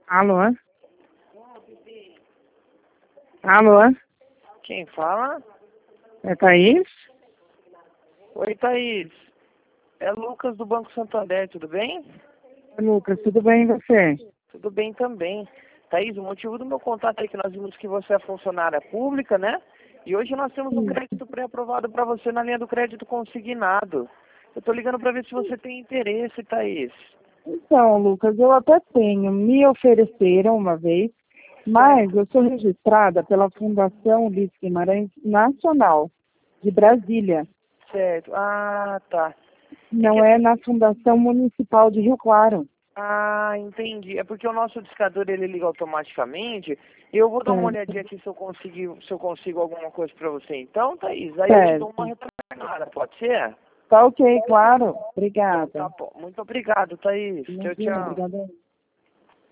Alô? Alô? Quem fala? É Thaís? Oi, Thaís. É Lucas do Banco Santander, tudo bem? Lucas, tudo bem e você? Tudo bem também. Thaís, o motivo do meu contato é que nós vimos que você é funcionária pública, né? E hoje nós temos um Sim. crédito pré-aprovado para você na linha do crédito consignado. Eu tô ligando para ver se você tem interesse, Thaís. Então, Lucas, eu até tenho, me ofereceram uma vez, mas Certo, eu sou registrada pela Fundação Ulisses Guimarães Nacional, de Brasília. certo. Ah, tá. É que Não é assim, na Fundação Municipal de Rio Claro. entendi. É porque o nosso discador ele liga automaticamente. Eu vou dar uma Certo, olhadinha aqui se eu consigo alguma coisa para você. Então, Thaís, aí eu te dou uma certo. retornada, pode ser? Tá ok, claro. Então tá Obrigada. bom. Muito obrigado, Thaís. Tchau, Imagina, tchau. obrigada.